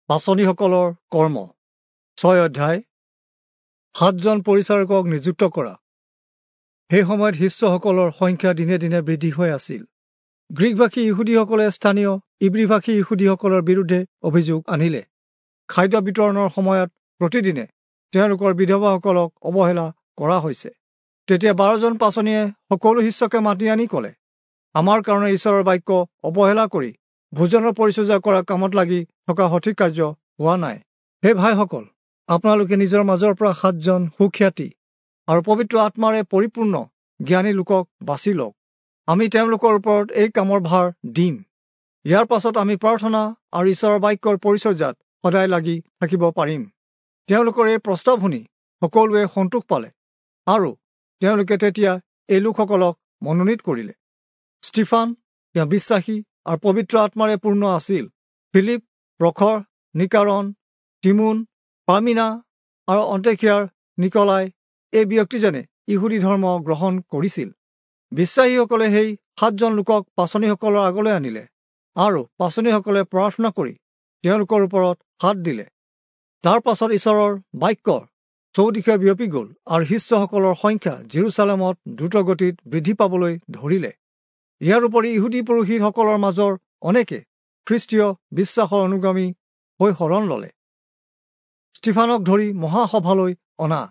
পাচনিসকলৰ কৰ্ম 6 অধ্যায় 7জন পৰিচাৰকক নিযুক্ত কৰা। সেই সময়ত শিষ্যসকলৰ সংখ্যা দিনে দিনে বৃদ্ধি হৈ আছিল। গ্ৰীকভাষী ইহুদীসকলে স্থানীয় ইব্ৰীভাষী ইহুদীসকলৰ বিৰুদ্ধে অভিযোগ আনিলে। খাদ্য বিতৰণৰ সময়ত প্ৰতিদিনে তেওঁলোকৰ বিধৱাসকলক অৱহেলা কৰা হৈছে। তেতিয়া 12জন পাচনিয়ে সকলো শিষ্যকে মাতি আনি ক'লে, আমাৰ কাৰণে ঈশ্বৰৰ বাক্য অৱহেলা কৰি ভোজনৰ পৰিচৰ্যা কৰা কামত লাগি থকা সঠিক কাৰ্য হোৱা নাই। হে ভাইসকল, আপোনালোকে নিজৰ মাজৰ পৰা 7জন সুখ্যাতি আৰু পবিত্ৰ আত্মাৰে পৰিপূৰ্ণ জ্ঞানী লোকক বাছি লওক। আমি তেওঁলোকৰ ওপৰত এই কামৰ ভাৰ দিম। ইয়াৰ পাছত আমি প্ৰাৰ্থনা আৰু ঈশ্বৰৰ বাক্যৰ পৰিচৰ্যাত সদায় লাগি থাকিব পাৰিম। তেওঁলোকৰ এই প্ৰস্তাৱ শুনি সকলোৱে সন্তোষ পালে আৰু তেওঁলোকে তেতিয়া এই লোকসকলক মনোনীত কৰিলে। ষ্টিফান, তেওঁ বিশ্বাসী আৰু পবিত্ৰ আত্মাৰে পূৰ্ণ আছিল। ফিলিপ, প্ৰখৰ, নিকাৰণ, তিমোন, পাৰ্মিনা আৰু অন্তেখিয়াৰ নিকলাই, এই ব্যক্তিজনে ইহুদী ধৰ্ম গ্ৰহণ কৰিছিল। বিশ্বাসীসকলে সেই 7জন লোকক পাচনিসকলৰ আগলৈ আনিলে আৰু পাচনিসকলে প্ৰাৰ্থনা কৰি তেওঁলোকৰ ওপৰত হাত দিলে। তাৰ পাছত ঈশ্বৰৰ বাক্যৰ চৌদিশে বিয়পি গ'ল আৰু শিষ্যসকলৰ সংখ্যা জেৰুচালেমত দ্ৰুতগতিত বৃদ্ধি পাবলৈ ধৰিলে। ইয়াৰ উপৰি ইহুদী পুৰোহিতসকলৰ মাজৰ অনেকে খ্ৰীষ্টীয় বিশ্বাসৰ অনুগামী হৈ শৰণ ল'লে। ষ্টিফানক ধৰি মহাসভালৈ অনা।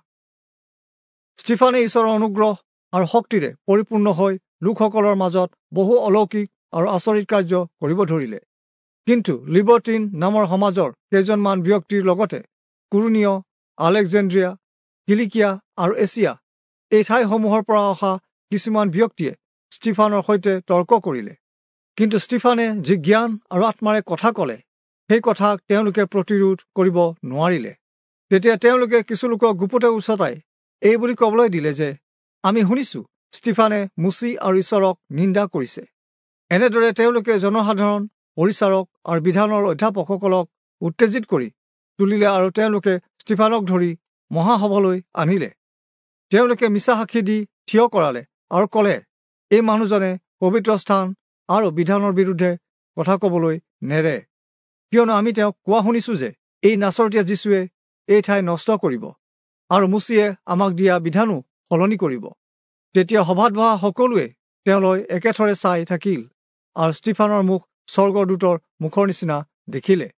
ষ্টিফানে ঈশ্বৰৰ অনুগ্ৰহ আৰু শক্তিৰে পৰিপূৰ্ণ হৈ লোকসকলৰ মাজত বহু অলৌকিক আৰু আচৰিত কাৰ্য কৰিব ধৰিলে। কিন্তু লিবৰ্টিন নামৰ সমাজৰ কেইজনমান ব্যক্তিৰ লগতে কুৰুনীয়, আলেকজেণ্ড্ৰিয়া, কিলিকিয়া আৰু এছিয়া, এই ঠাইসমূহৰ পৰা অহা কিছুমান ব্যক্তিয়ে ষ্টিফানৰ সৈতে তৰ্ক কৰিলে। কিন্তু ষ্টিফানে যি জ্ঞান আৰু আত্মাৰে কথা ক'লে, সেই কথাক তেওঁলোকে প্ৰতিৰোধ কৰিব নোৱাৰিলে। তেতিয়া তেওঁলোকে কিছু লোকক গুপুতে উচতাই এই বুলি ক'বলৈ দিলে যে, আমি শুনিছো ষ্টিফানে মুচি আৰু ঈশ্বৰক নিন্দা কৰিছে। এনেদৰে তেওঁলোকে জনসাধাৰণ, পৰিচাৰক আৰু বিধানৰ অধ্যাপকসকলক উত্তেজিত কৰি তুলিলে আৰু তেওঁলোকে ষ্টিফানক ধৰি মহাসভালৈ আনিলে। তেওঁলোকে মিছা সাক্ষী দি থিয় কৰালে আৰু ক'লে, এই মানুহজনে পবিত্ৰ স্থান আৰু বিধানৰ বিৰুদ্ধে কথা ক'বলৈ নেৰে, কিয়নো আমি তেওঁক কোৱা শুনিছো যে এই নাচৰতীয়া যীশুৱে এই ঠাই নষ্ট কৰিব আৰু মুচিয়ে আমাক দিয়া বিধানো সলনি কৰিব। তেতিয়া সভাত বহা সকলোৱে তেওঁলৈ একেথৰে চাই থাকিল আৰু ষ্টিফানৰ মুখ স্বৰ্গদূতৰ মুখৰ নিচিনা দেখিলে।